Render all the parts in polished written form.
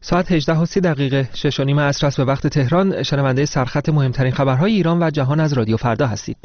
ساعت 18:30 6:30 عصر است به وقت تهران. شنونده سرخط مهمترین خبرهای ایران و جهان از رادیو فردا هستید.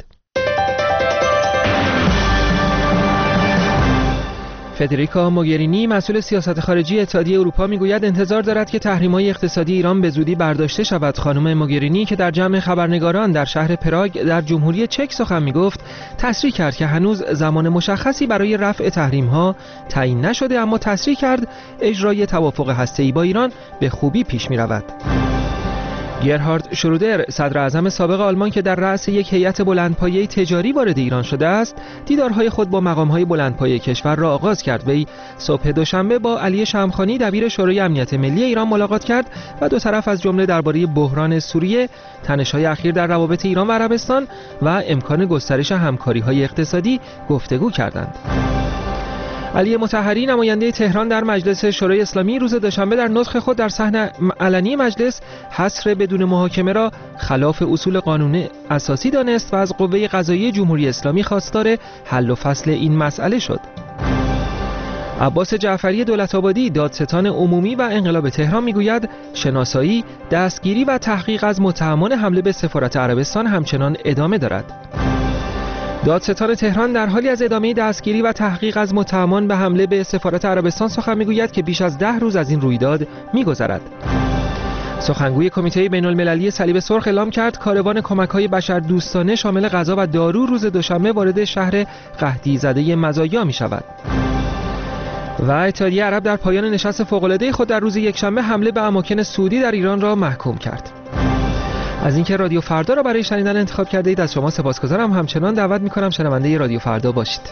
فدریکا موگرینی مسئول سیاست خارجی اتحادیه اروپا میگوید انتظار دارد که تحریم‌های اقتصادی ایران به زودی برداشته شود. خانم موگرینی که در جمع خبرنگاران در شهر پراگ در جمهوری چک سخن میگفت، تصریح کرد که هنوز زمان مشخصی برای رفع تحریم‌ها تعیین نشده، اما تصریح کرد اجرای توافق هسته‌ای با ایران به خوبی پیش می‌رود. گرهارد شرودر، صدر اعظم سابق آلمان که در رأس یک هیئت بلندپایه تجاری وارد ایران شده است، دیدارهای خود با مقام‌های بلندپایه کشور را آغاز کرد. وی صبح دوشنبه با علی شمخانی دبیر شورای امنیت ملی ایران ملاقات کرد و دو طرف از جمله درباره بحران سوریه، تنش‌های اخیر در روابط ایران و عربستان و امکان گسترش همکاری‌های اقتصادی گفتگو کردند. علی مطهری، نماینده تهران در مجلس شورای اسلامی، روز دوشنبه در نطق خود در صحن علنی مجلس حصر بدون محاکمه را خلاف اصول قانون اساسی دانست و از قوه قضاییه جمهوری اسلامی خواستار حل و فصل این مسئله شد. عباس جعفری دولت‌آبادی، دادستان عمومی و انقلاب تهران میگوید شناسایی، دستگیری و تحقیق از متهمان حمله به سفارت عربستان همچنان ادامه دارد. دادستان تهران در حالی از ادامه دستگیری و تحقیق از متهمان به حمله به سفارت عربستان سخن میگوید که بیش از 10 روز از این رویداد میگذرد. سخنگوی کمیته بین‌المللی صلیب سرخ اعلام کرد کاروان کمک‌های بشردوستانه شامل غذا و دارو روز دوشنبه وارد شهر قحطی زده مزایا می‌شود. و اتحادیه عرب در پایان نشست فوق‌العاده خود در روز یکشنبه حمله به اماکن سعودی در ایران را محکوم کرد. از اینکه رادیو فردا را برای شنیدن انتخاب کرده اید از شما سپاسگزارم. همچنان دعوت می‌کنم شنونده رادیو فردا باشید.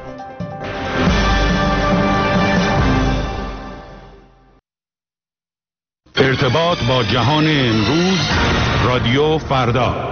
ارتباط با جهان امروز، رادیو فردا.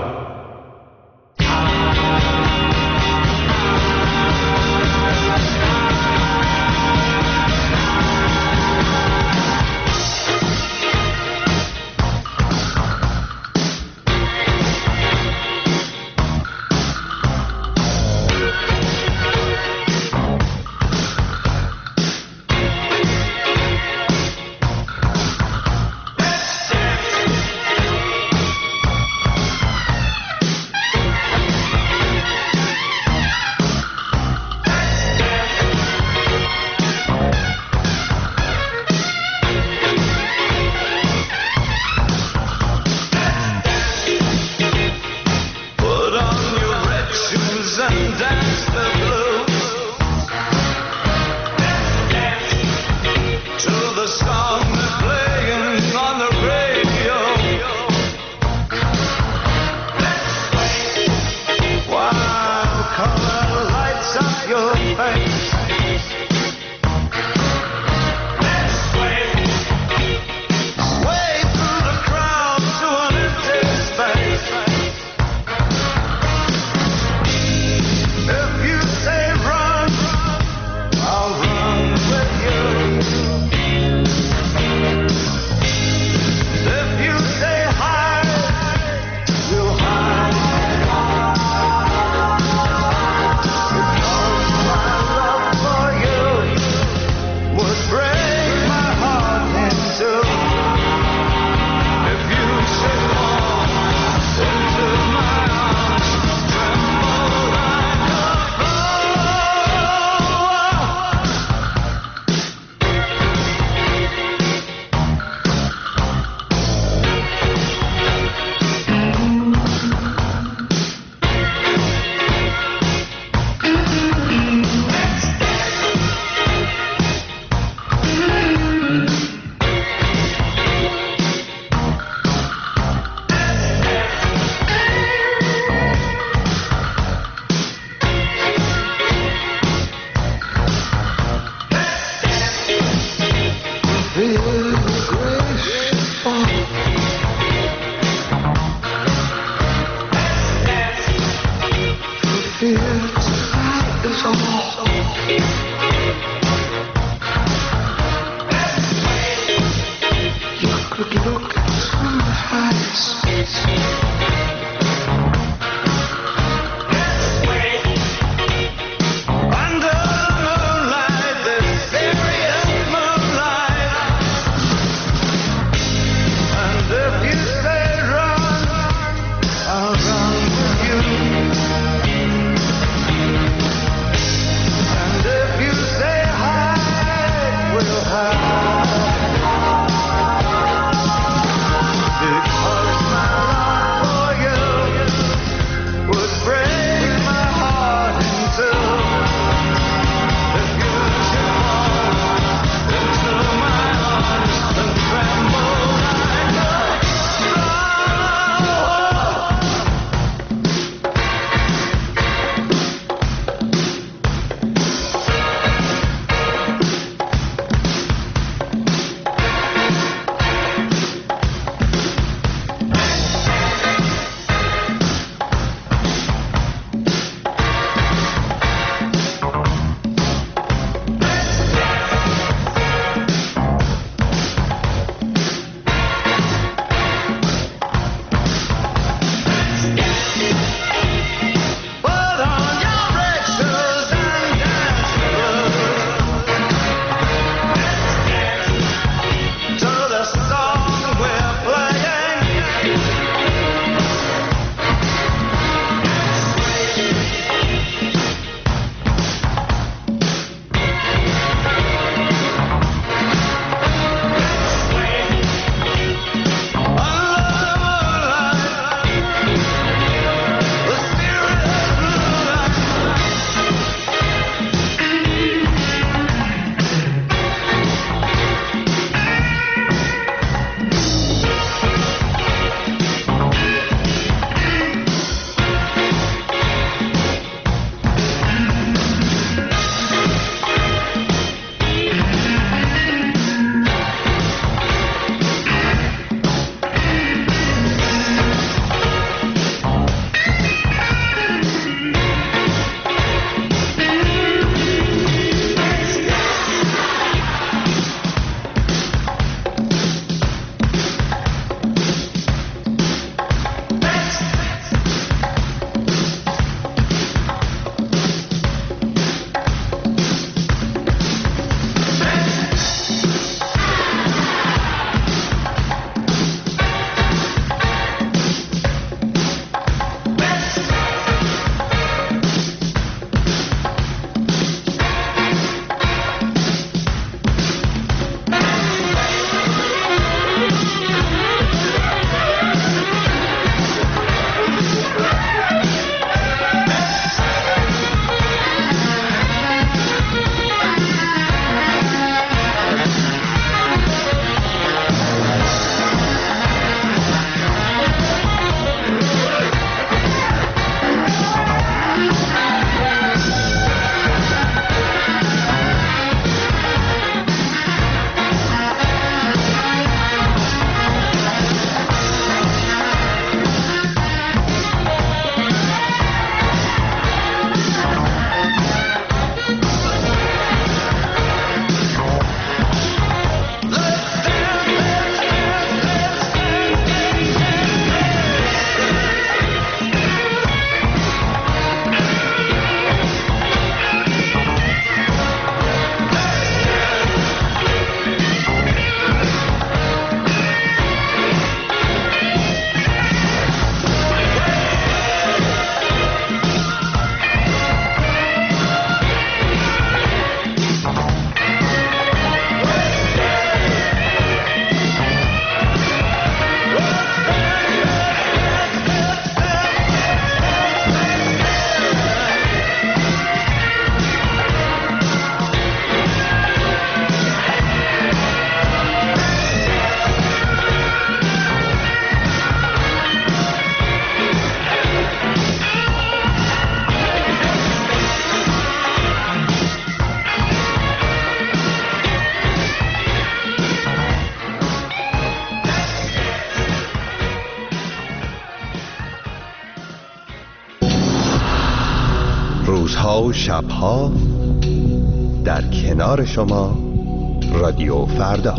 روزها و شبها در کنار شما رادیو فردا.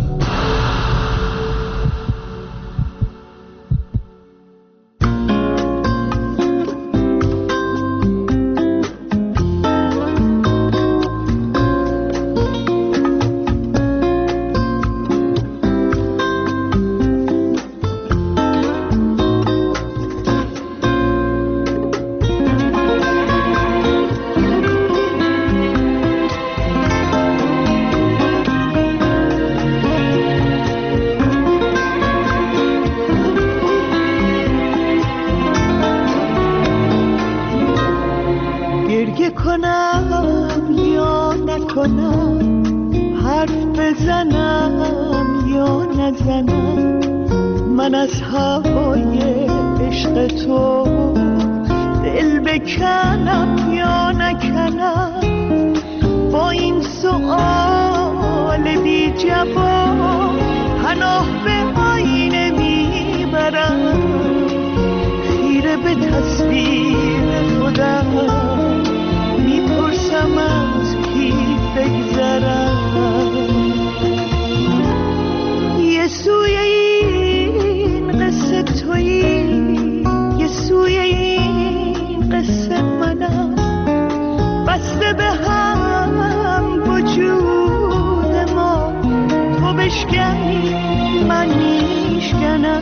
من از هوای عشق تو دل بکنم یا نکنم، با این سؤال بی جواب پناه به آینه میبرم، خیره به تصویر خودم میپرسم از کی بگذرم. یه سوی این قصه تویی، یه سوی این قصه منم، بسته به هم وجود ما، تو بشکنی من میشکنم،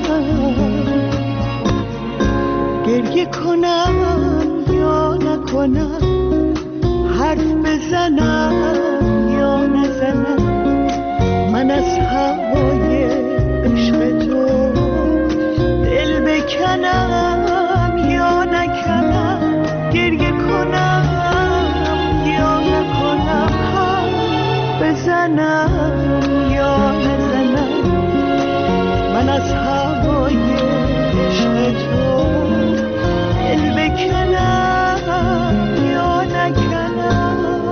گریه کنم یا نکنم، حرف بزنم یا نزنم، من از هوای عشق تو دل بکنم یا نکنم، گریه کنم یا نکنم، حرف بزنم یا نزنم، من از هوای عشق تو دل بکنم یا نکنم.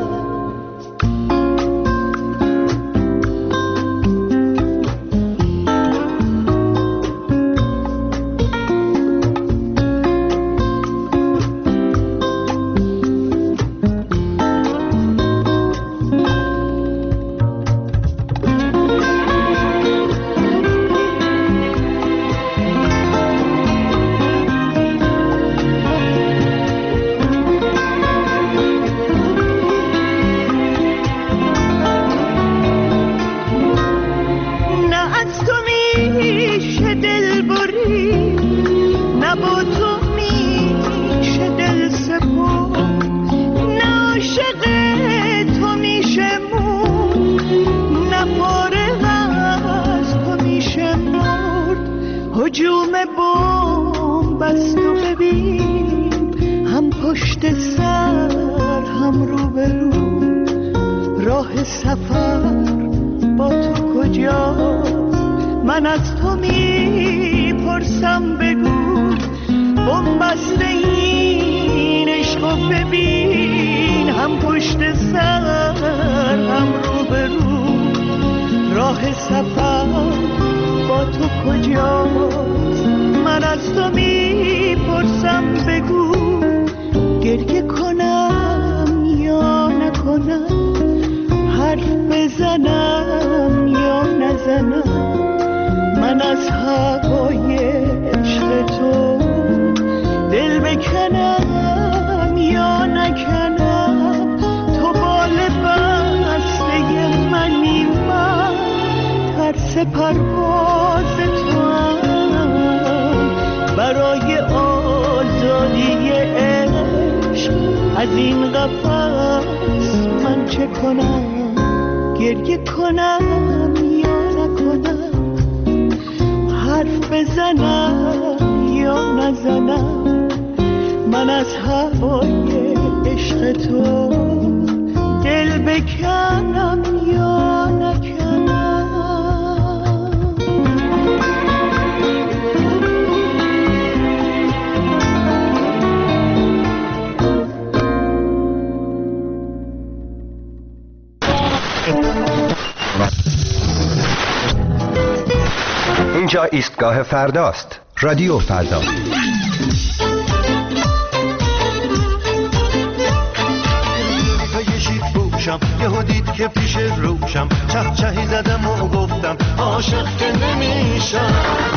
هجوم بمب است و ببین، هم پشت سر هم روبرو، راه سفر با تو کجاست؟ من از تو میپرسم بگو، بمب است این عشق و ببین، هم پشت سر هم روبرو، راه سفر با تو کجاست؟ من از تو میپرسم بگو، گریه کنم یا نکنم، حرف بزنم یا نزنم، من از هوای عشق تو دل بکنم یا نکنم، تو بال بسته منی، من ترس پرواز تو هم، برای آزادی عشق از این قفس من چه کنم؟ گریه کنم یا نکنم، حرف بزنم یا نزنم، من از هوای عشق تو دل بکنم یا نکنم. اینجا ایستگاه فرداست، رادیو فردا. یهو دید که پیش روشم چهی زدم و گفتم عاشق که نمیشم.